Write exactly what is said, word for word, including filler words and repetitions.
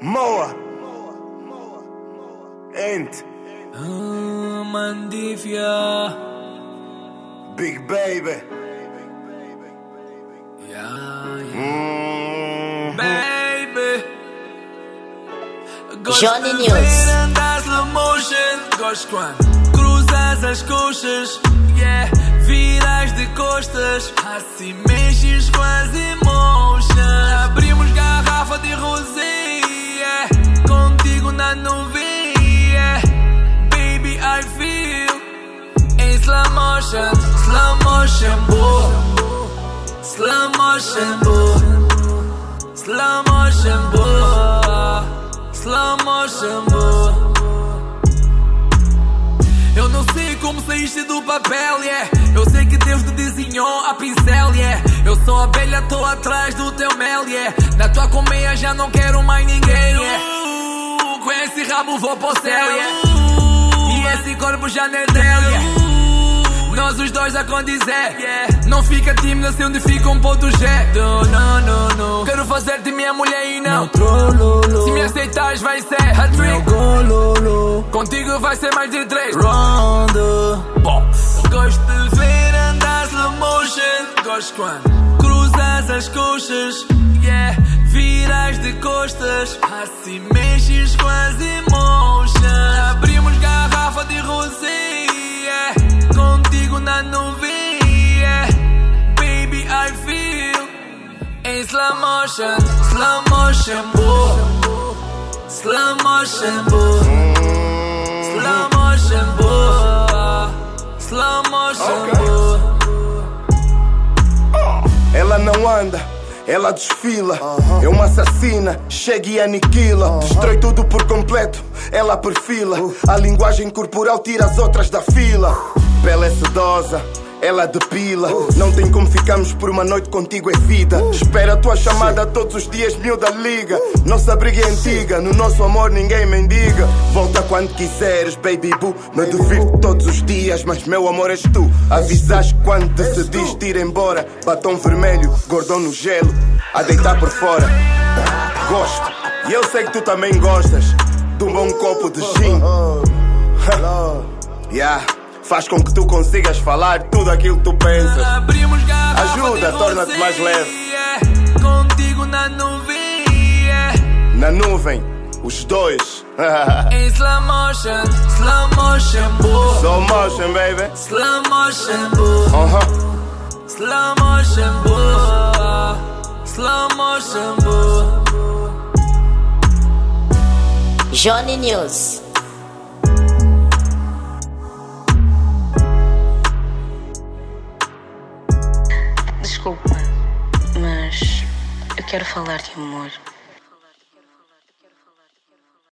Moa Ent Ah, Mandívia Big Baby yeah, yeah. mm-hmm. Baby Gosto Johnny de News. ver andar slow motion. Gosto quando cruzas as coxas, yeah. Viras de costas, assim mexes com as emotions. Abrimos garrafa de rosé, yeah. Contigo na nuvem, yeah. Baby, I feel em slow motion, slow motion, boy. Slow motion, boy. Slow motion, boy. Slow motion, boy. Eu não sei como saíste do papel, yeah. Eu sei que Deus te desenhou a pincel, yeah. Eu sou a abelha, tô atrás do teu mel, yeah. Na tua colmeia já não quero mais ninguém, yeah. uh, Com esse rabo vou pro céu, yeah. uh, E esse corpo já não é dele, yeah. Nós os dois a condizer, yeah. Não fica tímida se onde fica um ponto G. Não, não, não, não. Quero fazer-te minha mulher e não trololo. Se me aceitares vai ser hat-trick. Contigo vai ser mais de três Rondo Box. Gosto de ver andar slow motion. Gosto quando cruzas as coxas, yeah. Viras de costas, assim mexes com as emotions. Abrimos garrafa de rosé, yeah. Contigo na nuvem, yeah. Baby, I feel em slow motion, slow motion, boy. Slow motion, boy. Slow motion, boy. Slow motion, Okay. boy. Ela não anda, ela desfila. É uma assassina, chega e aniquila. Destrói tudo por completo, ela perfila. A linguagem corporal tira as outras da fila. Pele é sedosa, ela depila. Não tem como ficarmos por uma noite, contigo é vida. Espera a tua chamada todos os dias, miúda liga. Nossa briga é antiga, no nosso amor ninguém mendiga. Volta quando quiseres, baby boo. Me divirto todos os dias, mas meu amor és tu. Avisas quando decidis ir embora. Batom vermelho, gordão no gelo, a deitar por fora. Gosto, e eu sei que tu também gostas de um bom copo de gin. Yeah. Faz com que tu consigas falar tudo aquilo que tu pensas. Abrimos garrafa Ajuda, de torna-te rosé, mais leve. yeah. Contigo na nuvem, yeah. Na nuvem, os dois. Em slow motion, slow motion, boy. Slow motion, baby. Slow motion, boy. Uh-huh. Slow motion, boy. Slow motion, boy. Johnny News. Desculpa, mas eu quero falar de amor.